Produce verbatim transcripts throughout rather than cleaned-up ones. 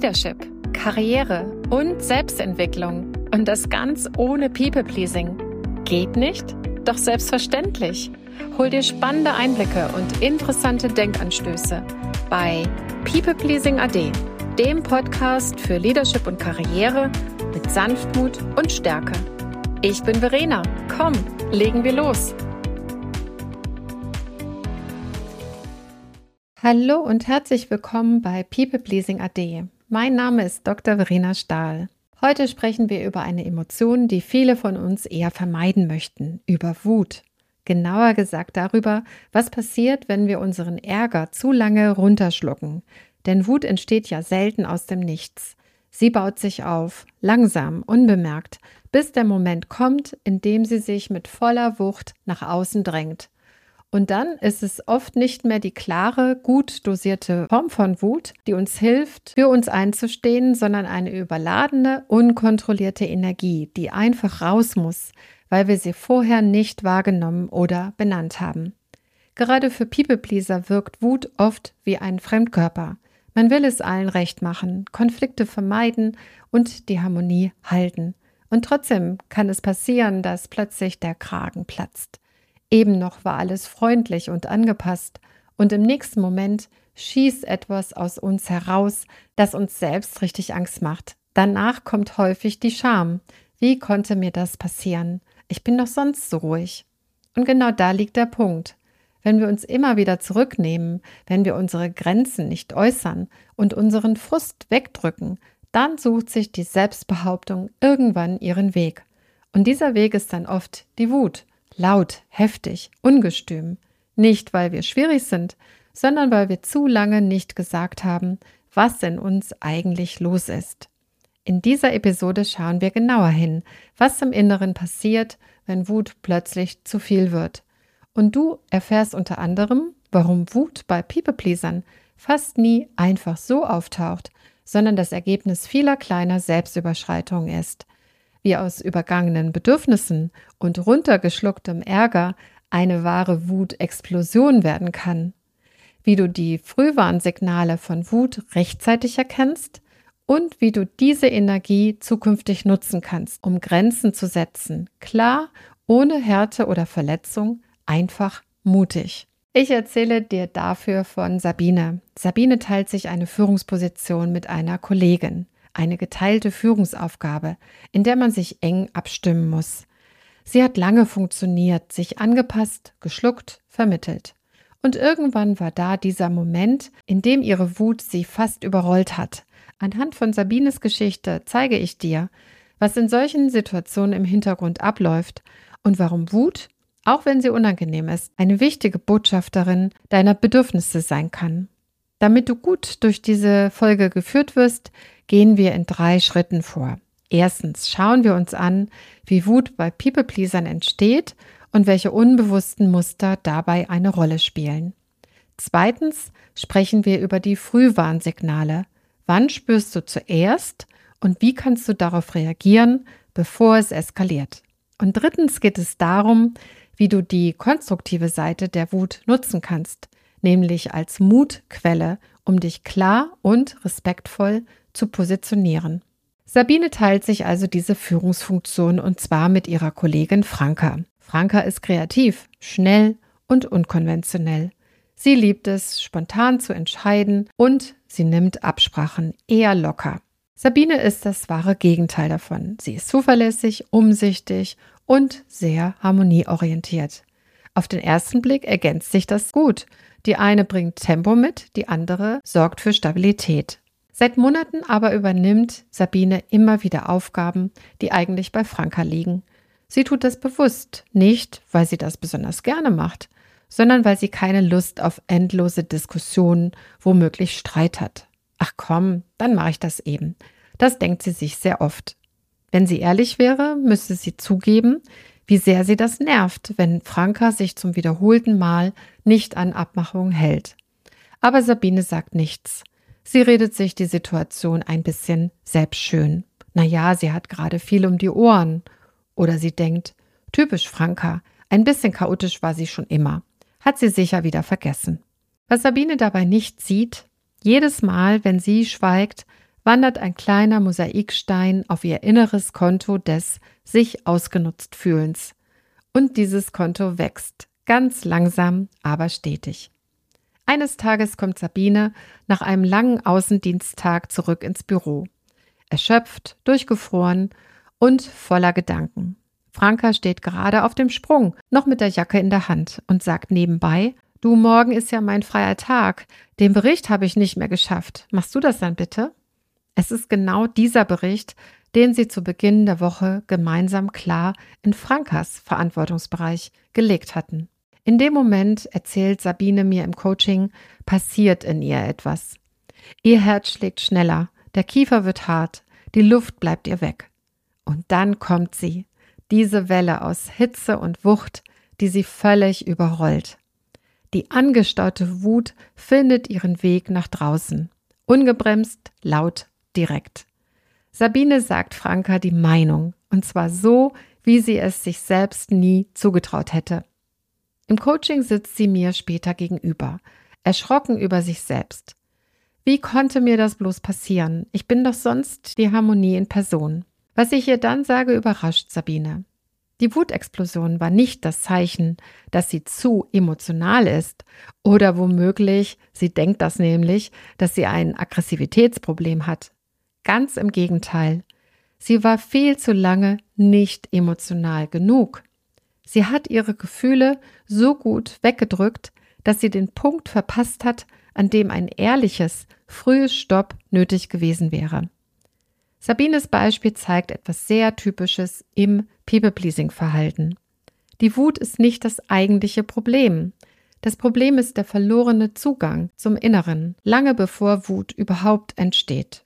Leadership, Karriere und Selbstentwicklung. Und das ganz ohne People-Pleasing. Geht nicht? Doch selbstverständlich. Hol dir spannende Einblicke und interessante Denkanstöße bei People Pleasing A D, dem Podcast für Leadership und Karriere mit Sanftmut und Stärke. Ich bin Verena. Komm, legen wir los. Hallo und herzlich willkommen bei People Pleasing A D. Mein Name ist Doktor Verena Stahl. Heute sprechen wir über eine Emotion, die viele von uns eher vermeiden möchten, über Wut. Genauer gesagt darüber, was passiert, wenn wir unseren Ärger zu lange runterschlucken. Denn Wut entsteht ja selten aus dem Nichts. Sie baut sich auf, langsam, unbemerkt, bis der Moment kommt, in dem sie sich mit voller Wucht nach außen drängt. Und dann ist es oft nicht mehr die klare, gut dosierte Form von Wut, die uns hilft, für uns einzustehen, sondern eine überladene, unkontrollierte Energie, die einfach raus muss, weil wir sie vorher nicht wahrgenommen oder benannt haben. Gerade für People-Pleaser wirkt Wut oft wie ein Fremdkörper. Man will es allen recht machen, Konflikte vermeiden und die Harmonie halten. Und trotzdem kann es passieren, dass plötzlich der Kragen platzt. Eben noch war alles freundlich und angepasst und im nächsten Moment schießt etwas aus uns heraus, das uns selbst richtig Angst macht. Danach kommt häufig die Scham. Wie konnte mir das passieren? Ich bin doch sonst so ruhig. Und genau da liegt der Punkt. Wenn wir uns immer wieder zurücknehmen, wenn wir unsere Grenzen nicht äußern und unseren Frust wegdrücken, dann sucht sich die Selbstbehauptung irgendwann ihren Weg. Und dieser Weg ist dann oft die Wut. Laut, heftig, ungestüm. Nicht, weil wir schwierig sind, sondern weil wir zu lange nicht gesagt haben, was in uns eigentlich los ist. In dieser Episode schauen wir genauer hin, was im Inneren passiert, wenn Wut plötzlich zu viel wird. Und du erfährst unter anderem, warum Wut bei People-Pleasern fast nie einfach so auftaucht, sondern das Ergebnis vieler kleiner Selbstüberschreitungen ist. Wie aus übergangenen Bedürfnissen und runtergeschlucktem Ärger eine wahre Wutexplosion werden kann. Wie du die Frühwarnsignale von Wut rechtzeitig erkennst und wie du diese Energie zukünftig nutzen kannst, um Grenzen zu setzen. Klar, ohne Härte oder Verletzung, einfach mutig. Ich erzähle dir dafür von Sabine. Sabine teilt sich eine Führungsposition mit einer Kollegin. Eine geteilte Führungsaufgabe, in der man sich eng abstimmen muss. Sie hat lange funktioniert, sich angepasst, geschluckt, vermittelt. Und irgendwann war da dieser Moment, in dem ihre Wut sie fast überrollt hat. Anhand von Sabines Geschichte zeige ich dir, was in solchen Situationen im Hintergrund abläuft und warum Wut, auch wenn sie unangenehm ist, eine wichtige Botschafterin deiner Bedürfnisse sein kann. Damit du gut durch diese Folge geführt wirst, gehen wir in drei Schritten vor. Erstens schauen wir uns an, wie Wut bei People-Pleasern entsteht und welche unbewussten Muster dabei eine Rolle spielen. Zweitens sprechen wir über die Frühwarnsignale. Wann spürst du zuerst und wie kannst du darauf reagieren, bevor es eskaliert? Und drittens geht es darum, wie du die konstruktive Seite der Wut nutzen kannst, nämlich als Mutquelle, um dich klar und respektvoll zu positionieren. Sabine teilt sich also diese Führungsfunktion und zwar mit ihrer Kollegin Franka. Franka ist kreativ, schnell und unkonventionell. Sie liebt es, spontan zu entscheiden und sie nimmt Absprachen eher locker. Sabine ist das wahre Gegenteil davon. Sie ist zuverlässig, umsichtig und sehr harmonieorientiert. Auf den ersten Blick ergänzt sich das gut. Die eine bringt Tempo mit, die andere sorgt für Stabilität. Seit Monaten aber übernimmt Sabine immer wieder Aufgaben, die eigentlich bei Franka liegen. Sie tut das bewusst, nicht, weil sie das besonders gerne macht, sondern weil sie keine Lust auf endlose Diskussionen, womöglich Streit hat. Ach komm, dann mache ich das eben. Das denkt sie sich sehr oft. Wenn sie ehrlich wäre, müsste sie zugeben, wie sehr sie das nervt, wenn Franka sich zum wiederholten Mal nicht an Abmachungen hält. Aber Sabine sagt nichts. Sie redet sich die Situation ein bisschen selbst schön. Naja, sie hat gerade viel um die Ohren. Oder sie denkt, typisch Franka, ein bisschen chaotisch war sie schon immer. Hat sie sicher wieder vergessen. Was Sabine dabei nicht sieht, jedes Mal, wenn sie schweigt, wandert ein kleiner Mosaikstein auf ihr inneres Konto des sich ausgenutzt Fühlens. Und dieses Konto wächst, ganz langsam, aber stetig. Eines Tages kommt Sabine nach einem langen Außendiensttag zurück ins Büro. Erschöpft, durchgefroren und voller Gedanken. Franka steht gerade auf dem Sprung, noch mit der Jacke in der Hand und sagt nebenbei: Du, morgen ist ja mein freier Tag. Den Bericht habe ich nicht mehr geschafft. Machst du das dann bitte? Es ist genau dieser Bericht, den sie zu Beginn der Woche gemeinsam klar in Frankas Verantwortungsbereich gelegt hatten. In dem Moment, erzählt Sabine mir im Coaching, passiert in ihr etwas. Ihr Herz schlägt schneller, der Kiefer wird hart, die Luft bleibt ihr weg. Und dann kommt sie, diese Welle aus Hitze und Wucht, die sie völlig überrollt. Die angestaute Wut findet ihren Weg nach draußen. Ungebremst, laut, direkt. Sabine sagt Franka die Meinung, und zwar so, wie sie es sich selbst nie zugetraut hätte. Im Coaching sitzt sie mir später gegenüber, erschrocken über sich selbst. Wie konnte mir das bloß passieren? Ich bin doch sonst die Harmonie in Person. Was ich ihr dann sage, überrascht Sabine. Die Wutexplosion war nicht das Zeichen, dass sie zu emotional ist oder womöglich, sie denkt das nämlich, dass sie ein Aggressivitätsproblem hat. Ganz im Gegenteil. Sie war viel zu lange nicht emotional genug. Sie hat ihre Gefühle so gut weggedrückt, dass sie den Punkt verpasst hat, an dem ein ehrliches, frühes Stopp nötig gewesen wäre. Sabines Beispiel zeigt etwas sehr Typisches im People-Pleasing-Verhalten. Die Wut ist nicht das eigentliche Problem. Das Problem ist der verlorene Zugang zum Inneren, lange bevor Wut überhaupt entsteht.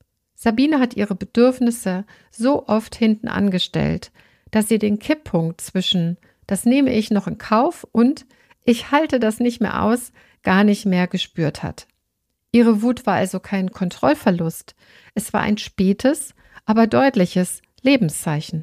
Sabine hat ihre Bedürfnisse so oft hinten angestellt, dass sie den Kipppunkt zwischen „das nehme ich noch in Kauf“ und „ich halte das nicht mehr aus“ gar nicht mehr gespürt hat. Ihre Wut war also kein Kontrollverlust, es war ein spätes, aber deutliches Lebenszeichen.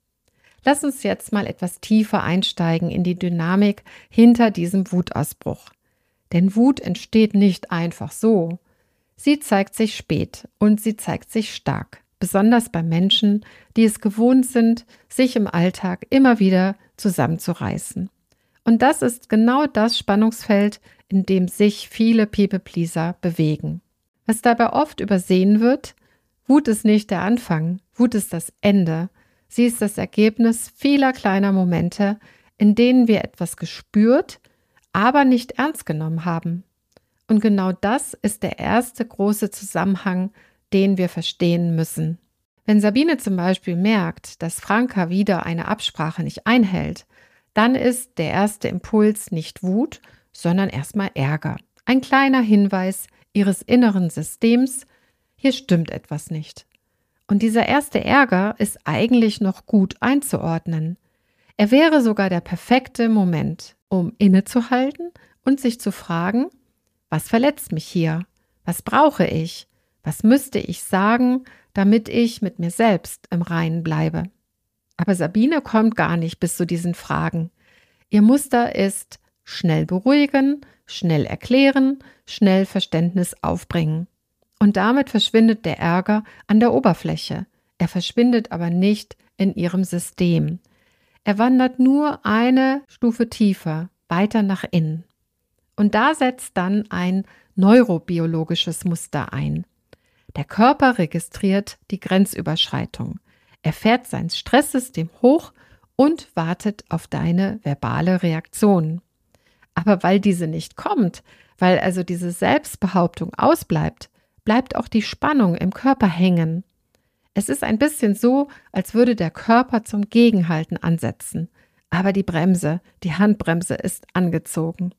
Lass uns jetzt mal etwas tiefer einsteigen in die Dynamik hinter diesem Wutausbruch. Denn Wut entsteht nicht einfach so. Sie zeigt sich spät und sie zeigt sich stark, besonders bei Menschen, die es gewohnt sind, sich im Alltag immer wieder zusammenzureißen. Und das ist genau das Spannungsfeld, in dem sich viele People-Pleaser bewegen. Was dabei oft übersehen wird: Wut ist nicht der Anfang, Wut ist das Ende. Sie ist das Ergebnis vieler kleiner Momente, in denen wir etwas gespürt, aber nicht ernst genommen haben. Und genau das ist der erste große Zusammenhang, den wir verstehen müssen. Wenn Sabine zum Beispiel merkt, dass Franka wieder eine Absprache nicht einhält, dann ist der erste Impuls nicht Wut, sondern erstmal Ärger. Ein kleiner Hinweis ihres inneren Systems: Hier stimmt etwas nicht. Und dieser erste Ärger ist eigentlich noch gut einzuordnen. Er wäre sogar der perfekte Moment, um innezuhalten und sich zu fragen: Was verletzt mich hier? Was brauche ich? Was müsste ich sagen, damit ich mit mir selbst im Reinen bleibe? Aber Sabine kommt gar nicht bis zu diesen Fragen. Ihr Muster ist schnell beruhigen, schnell erklären, schnell Verständnis aufbringen. Und damit verschwindet der Ärger an der Oberfläche. Er verschwindet aber nicht in ihrem System. Er wandert nur eine Stufe tiefer, weiter nach innen. Und da setzt dann ein neurobiologisches Muster ein. Der Körper registriert die Grenzüberschreitung. Er fährt sein Stresssystem hoch und wartet auf deine verbale Reaktion. Aber weil diese nicht kommt, weil also diese Selbstbehauptung ausbleibt, bleibt auch die Spannung im Körper hängen. Es ist ein bisschen so, als würde der Körper zum Gegenhalten ansetzen, aber die Bremse, die Handbremse ist angezogen.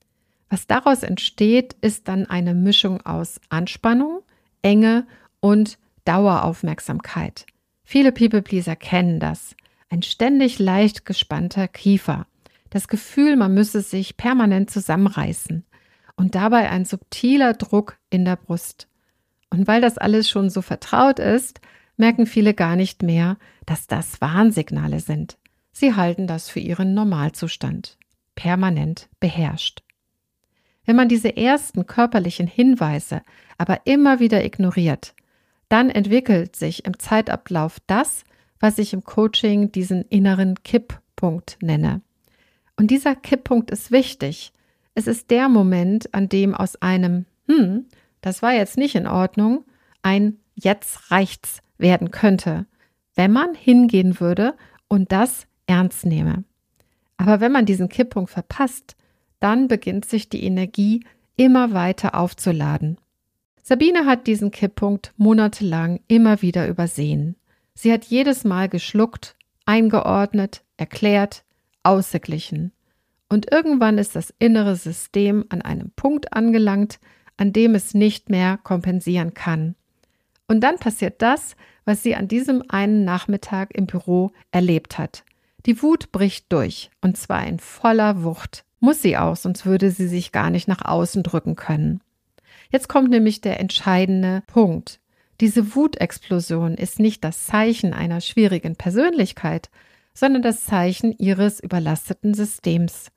Was daraus entsteht, ist dann eine Mischung aus Anspannung, Enge und Daueraufmerksamkeit. Viele People-Pleaser kennen das. Ein ständig leicht gespannter Kiefer. Das Gefühl, man müsse sich permanent zusammenreißen. Und dabei ein subtiler Druck in der Brust. Und weil das alles schon so vertraut ist, merken viele gar nicht mehr, dass das Warnsignale sind. Sie halten das für ihren Normalzustand. Permanent beherrscht. Wenn man diese ersten körperlichen Hinweise aber immer wieder ignoriert, dann entwickelt sich im Zeitablauf das, was ich im Coaching diesen inneren Kipppunkt nenne. Und dieser Kipppunkt ist wichtig. Es ist der Moment, an dem aus einem hm, das war jetzt nicht in Ordnung, ein jetzt reicht's werden könnte, wenn man hingehen würde und das ernst nehme. Aber wenn man diesen Kipppunkt verpasst, dann beginnt sich die Energie immer weiter aufzuladen. Sabine hat diesen Kipppunkt monatelang immer wieder übersehen. Sie hat jedes Mal geschluckt, eingeordnet, erklärt, ausgeglichen. Und irgendwann ist das innere System an einem Punkt angelangt, an dem es nicht mehr kompensieren kann. Und dann passiert das, was sie an diesem einen Nachmittag im Büro erlebt hat. Die Wut bricht durch, und zwar in voller Wucht. Muss sie auch, sonst würde sie sich gar nicht nach außen drücken können. Jetzt kommt nämlich der entscheidende Punkt. Diese Wutexplosion ist nicht das Zeichen einer schwierigen Persönlichkeit, sondern das Zeichen ihres überlasteten Systems.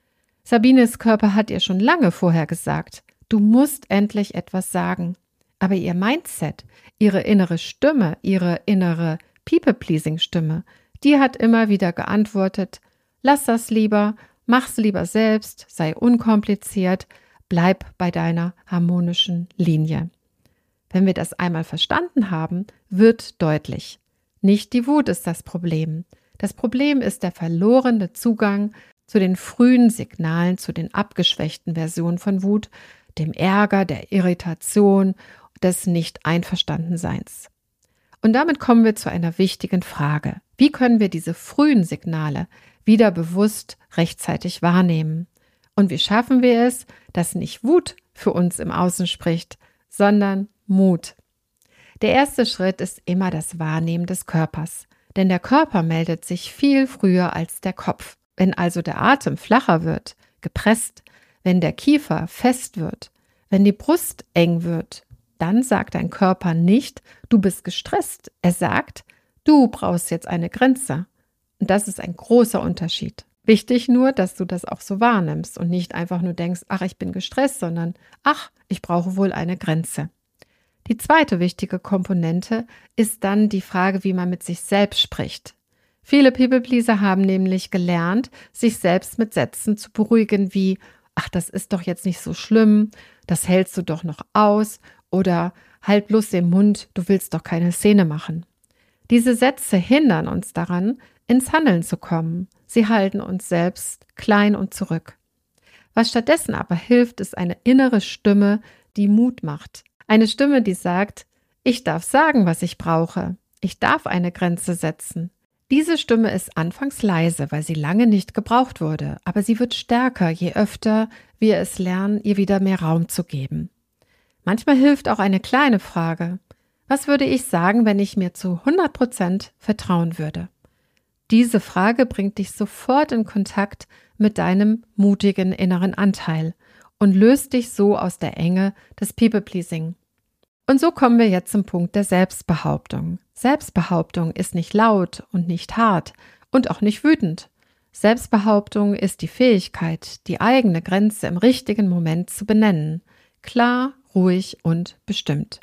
Sabines Körper hat ihr schon lange vorher gesagt, du musst endlich etwas sagen. Aber ihr Mindset, ihre innere Stimme, ihre innere People-Pleasing-Stimme, die hat immer wieder geantwortet, lass das lieber, mach's lieber selbst, sei unkompliziert, bleib bei deiner harmonischen Linie. Wenn wir das einmal verstanden haben, wird deutlich, nicht die Wut ist das Problem. Das Problem ist der verlorene Zugang zu den frühen Signalen, zu den abgeschwächten Versionen von Wut, dem Ärger, der Irritation, des Nicht-Einverstandenseins. Und damit kommen wir zu einer wichtigen Frage. Wie können wir diese frühen Signale wieder bewusst rechtzeitig wahrnehmen? Und wie schaffen wir es, dass nicht Wut für uns im Außen spricht, sondern Mut? Der erste Schritt ist immer das Wahrnehmen des Körpers, denn der Körper meldet sich viel früher als der Kopf. Wenn also der Atem flacher wird, gepresst, wenn der Kiefer fest wird, wenn die Brust eng wird, dann sagt dein Körper nicht, du bist gestresst. Er sagt, du brauchst jetzt eine Grenze. Und das ist ein großer Unterschied. Wichtig nur, dass du das auch so wahrnimmst und nicht einfach nur denkst, ach, ich bin gestresst, sondern ach, ich brauche wohl eine Grenze. Die zweite wichtige Komponente ist dann die Frage, wie man mit sich selbst spricht. Viele People-Pleaser haben nämlich gelernt, sich selbst mit Sätzen zu beruhigen wie, ach, das ist doch jetzt nicht so schlimm, das hältst du doch noch aus oder halt bloß den Mund, du willst doch keine Szene machen. Diese Sätze hindern uns daran, ins Handeln zu kommen. Sie halten uns selbst klein und zurück. Was stattdessen aber hilft, ist eine innere Stimme, die Mut macht. Eine Stimme, die sagt, ich darf sagen, was ich brauche. Ich darf eine Grenze setzen. Diese Stimme ist anfangs leise, weil sie lange nicht gebraucht wurde, aber sie wird stärker, je öfter wir es lernen, ihr wieder mehr Raum zu geben. Manchmal hilft auch eine kleine Frage. Was würde ich sagen, wenn ich mir zu hundert Prozent vertrauen würde? Diese Frage bringt dich sofort in Kontakt mit deinem mutigen inneren Anteil und löst dich so aus der Enge des People-Pleasing. Und so kommen wir jetzt zum Punkt der Selbstbehauptung. Selbstbehauptung ist nicht laut und nicht hart und auch nicht wütend. Selbstbehauptung ist die Fähigkeit, die eigene Grenze im richtigen Moment zu benennen. Klar, ruhig und bestimmt.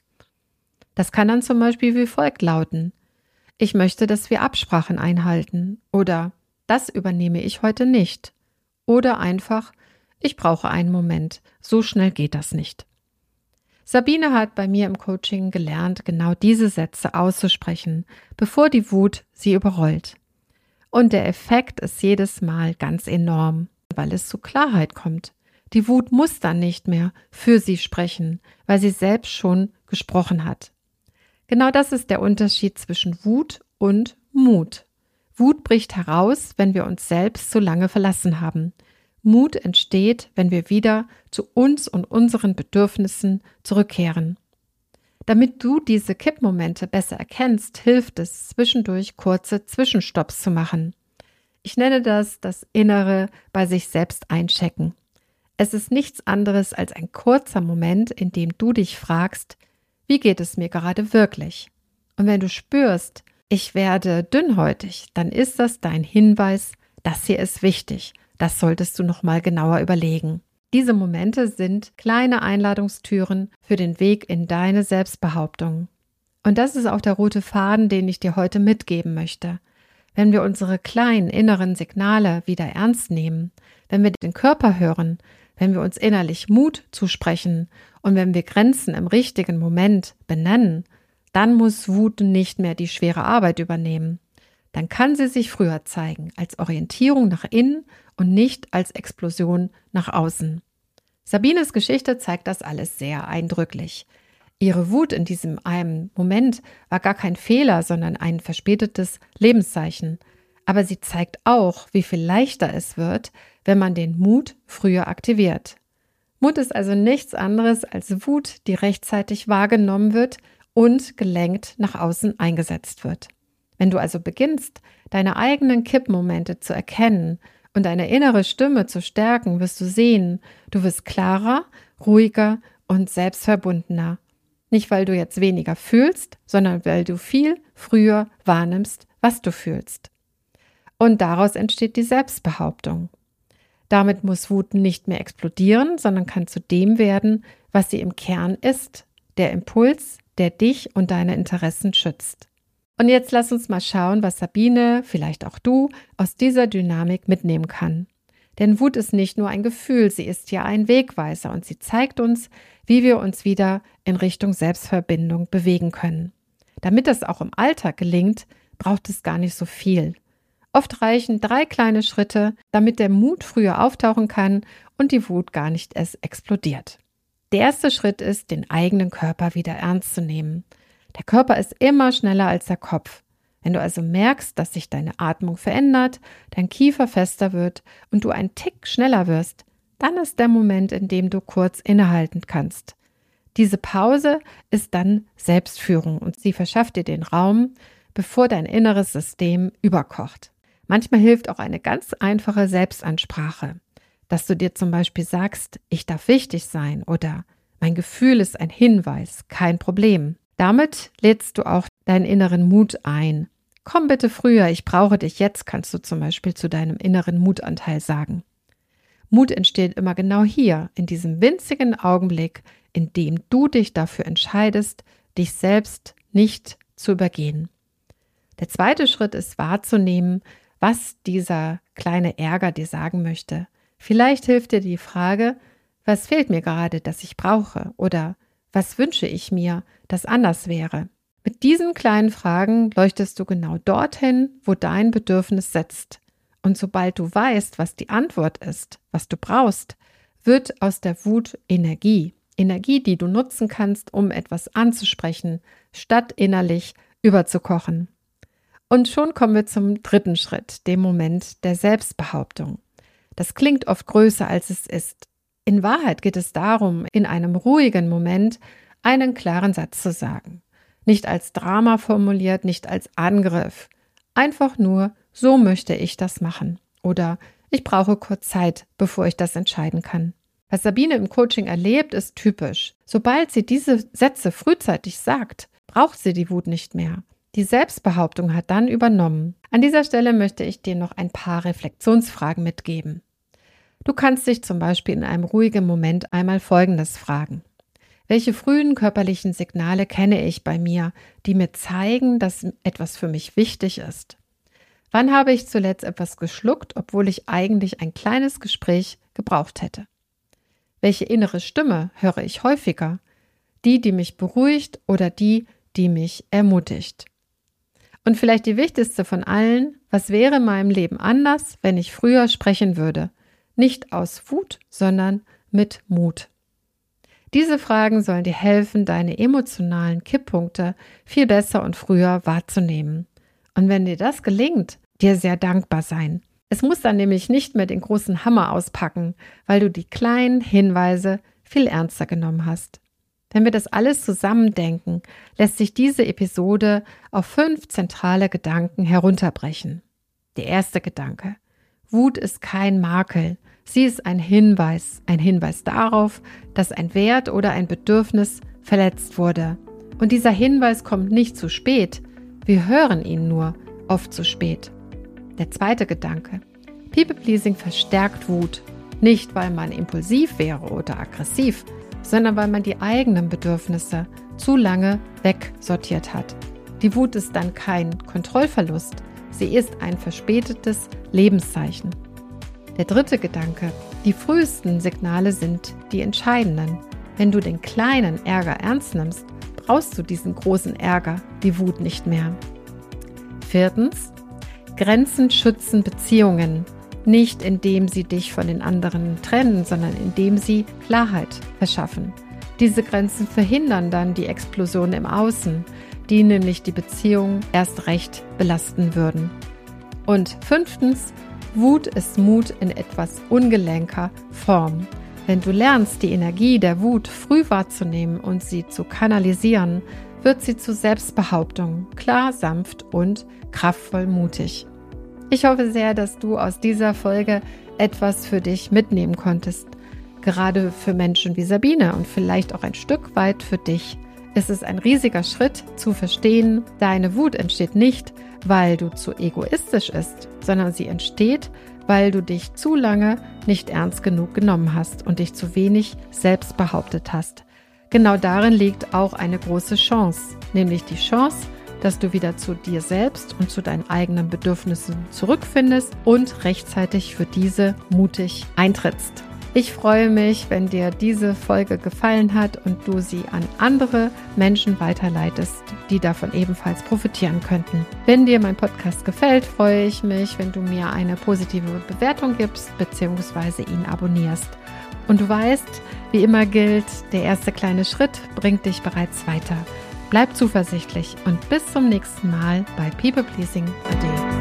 Das kann dann zum Beispiel wie folgt lauten: Ich möchte, dass wir Absprachen einhalten. Oder das übernehme ich heute nicht. Oder einfach, ich brauche einen Moment, so schnell geht das nicht. Sabine hat bei mir im Coaching gelernt, genau diese Sätze auszusprechen, bevor die Wut sie überrollt. Und der Effekt ist jedes Mal ganz enorm, weil es zu Klarheit kommt. Die Wut muss dann nicht mehr für sie sprechen, weil sie selbst schon gesprochen hat. Genau das ist der Unterschied zwischen Wut und Mut. Wut bricht heraus, wenn wir uns selbst zu lange verlassen haben. Mut entsteht, wenn wir wieder zu uns und unseren Bedürfnissen zurückkehren. Damit du diese Kippmomente besser erkennst, hilft es, zwischendurch kurze Zwischenstopps zu machen. Ich nenne das das innere bei sich selbst einchecken. Es ist nichts anderes als ein kurzer Moment, in dem du dich fragst, wie geht es mir gerade wirklich? Und wenn du spürst, ich werde dünnhäutig, dann ist das dein Hinweis, das hier ist wichtig. Das solltest du noch mal genauer überlegen. Diese Momente sind kleine Einladungstüren für den Weg in deine Selbstbehauptung. Und das ist auch der rote Faden, den ich dir heute mitgeben möchte. Wenn wir unsere kleinen inneren Signale wieder ernst nehmen, wenn wir den Körper hören, wenn wir uns innerlich Mut zusprechen und wenn wir Grenzen im richtigen Moment benennen, dann muss Wut nicht mehr die schwere Arbeit übernehmen. Dann kann sie sich früher zeigen, als Orientierung nach innen und nicht als Explosion nach außen. Sabines Geschichte zeigt das alles sehr eindrücklich. Ihre Wut in diesem einen Moment war gar kein Fehler, sondern ein verspätetes Lebenszeichen. Aber sie zeigt auch, wie viel leichter es wird, wenn man den Mut früher aktiviert. Mut ist also nichts anderes als Wut, die rechtzeitig wahrgenommen wird und gelenkt nach außen eingesetzt wird. Wenn du also beginnst, deine eigenen Kippmomente zu erkennen und deine innere Stimme zu stärken, wirst du sehen, du wirst klarer, ruhiger und selbstverbundener. Nicht, weil du jetzt weniger fühlst, sondern weil du viel früher wahrnimmst, was du fühlst. Und daraus entsteht die Selbstbehauptung. Damit muss Wut nicht mehr explodieren, sondern kann zu dem werden, was sie im Kern ist, der Impuls, der dich und deine Interessen schützt. Und jetzt lass uns mal schauen, was Sabine, vielleicht auch du, aus dieser Dynamik mitnehmen kann. Denn Wut ist nicht nur ein Gefühl, sie ist ja ein Wegweiser und sie zeigt uns, wie wir uns wieder in Richtung Selbstverbindung bewegen können. Damit das auch im Alltag gelingt, braucht es gar nicht so viel. Oft reichen drei kleine Schritte, damit der Mut früher auftauchen kann und die Wut gar nicht erst explodiert. Der erste Schritt ist, den eigenen Körper wieder ernst zu nehmen. Der Körper ist immer schneller als der Kopf. Wenn du also merkst, dass sich deine Atmung verändert, dein Kiefer fester wird und du einen Tick schneller wirst, dann ist der Moment, in dem du kurz innehalten kannst. Diese Pause ist dann Selbstführung und sie verschafft dir den Raum, bevor dein inneres System überkocht. Manchmal hilft auch eine ganz einfache Selbstansprache, dass du dir zum Beispiel sagst, ich darf wichtig sein oder mein Gefühl ist ein Hinweis, kein Problem. Damit lädst du auch deinen inneren Mut ein. Komm bitte früher, ich brauche dich jetzt, kannst du zum Beispiel zu deinem inneren Mutanteil sagen. Mut entsteht immer genau hier, in diesem winzigen Augenblick, in dem du dich dafür entscheidest, dich selbst nicht zu übergehen. Der zweite Schritt ist wahrzunehmen, was dieser kleine Ärger dir sagen möchte. Vielleicht hilft dir die Frage, was fehlt mir gerade, das ich brauche? Oder was wünsche ich mir, das anders wäre? Mit diesen kleinen Fragen leuchtest du genau dorthin, wo dein Bedürfnis setzt. Und sobald du weißt, was die Antwort ist, was du brauchst, wird aus der Wut Energie. Energie, die du nutzen kannst, um etwas anzusprechen, statt innerlich überzukochen. Und schon kommen wir zum dritten Schritt, dem Moment der Selbstbehauptung. Das klingt oft größer, als es ist. In Wahrheit geht es darum, in einem ruhigen Moment einen klaren Satz zu sagen. Nicht als Drama formuliert, nicht als Angriff. Einfach nur, so möchte ich das machen. Oder ich brauche kurz Zeit, bevor ich das entscheiden kann. Was Sabine im Coaching erlebt, ist typisch. Sobald sie diese Sätze frühzeitig sagt, braucht sie die Wut nicht mehr. Die Selbstbehauptung hat dann übernommen. An dieser Stelle möchte ich dir noch ein paar Reflexionsfragen mitgeben. Du kannst dich zum Beispiel in einem ruhigen Moment einmal Folgendes fragen. Welche frühen körperlichen Signale kenne ich bei mir, die mir zeigen, dass etwas für mich wichtig ist? Wann habe ich zuletzt etwas geschluckt, obwohl ich eigentlich ein kleines Gespräch gebraucht hätte? Welche innere Stimme höre ich häufiger? Die, die mich beruhigt oder die, die mich ermutigt? Und vielleicht die wichtigste von allen, was wäre in meinem Leben anders, wenn ich früher sprechen würde? Nicht aus Wut, sondern mit Mut. Diese Fragen sollen dir helfen, deine emotionalen Kipppunkte viel besser und früher wahrzunehmen. Und wenn dir das gelingt, dir sehr dankbar sein. Es muss dann nämlich nicht mehr den großen Hammer auspacken, weil du die kleinen Hinweise viel ernster genommen hast. Wenn wir das alles zusammendenken, lässt sich diese Episode auf fünf zentrale Gedanken herunterbrechen. Der erste Gedanke: Wut ist kein Makel. Sie ist ein Hinweis, ein Hinweis darauf, dass ein Wert oder ein Bedürfnis verletzt wurde. Und dieser Hinweis kommt nicht zu spät. Wir hören ihn nur oft zu spät. Der zweite Gedanke: People-Pleasing verstärkt Wut. Nicht, weil man impulsiv wäre oder aggressiv, sondern weil man die eigenen Bedürfnisse zu lange wegsortiert hat. Die Wut ist dann kein Kontrollverlust, sie ist ein verspätetes Lebenszeichen. Der dritte Gedanke: Die frühesten Signale sind die entscheidenden. Wenn du den kleinen Ärger ernst nimmst, brauchst du diesen großen Ärger, die Wut nicht mehr. Viertens: Grenzen schützen Beziehungen, nicht indem sie dich von den anderen trennen, sondern indem sie Klarheit verschaffen. Diese Grenzen verhindern dann die Explosion im Außen, die nämlich die Beziehung erst recht belasten würden. Und fünftens: Wut ist Mut in etwas ungelenker Form. Wenn du lernst, die Energie der Wut früh wahrzunehmen und sie zu kanalisieren, wird sie zu Selbstbehauptung, klar, sanft und kraftvoll mutig. Ich hoffe sehr, dass du aus dieser Folge etwas für dich mitnehmen konntest. Gerade für Menschen wie Sabine und vielleicht auch ein Stück weit für dich ist es ein riesiger Schritt zu verstehen, deine Wut entsteht nicht, weil du zu egoistisch bist, sondern sie entsteht, weil du dich zu lange nicht ernst genug genommen hast und dich zu wenig selbst behauptet hast. Genau darin liegt auch eine große Chance, nämlich die Chance, dass du wieder zu dir selbst und zu deinen eigenen Bedürfnissen zurückfindest und rechtzeitig für diese mutig eintrittst. Ich freue mich, wenn dir diese Folge gefallen hat und du sie an andere Menschen weiterleitest, die davon ebenfalls profitieren könnten. Wenn dir mein Podcast gefällt, freue ich mich, wenn du mir eine positive Bewertung gibst bzw. ihn abonnierst. Und du weißt, wie immer gilt, der erste kleine Schritt bringt dich bereits weiter. Bleib zuversichtlich und bis zum nächsten Mal bei People Pleasing A D.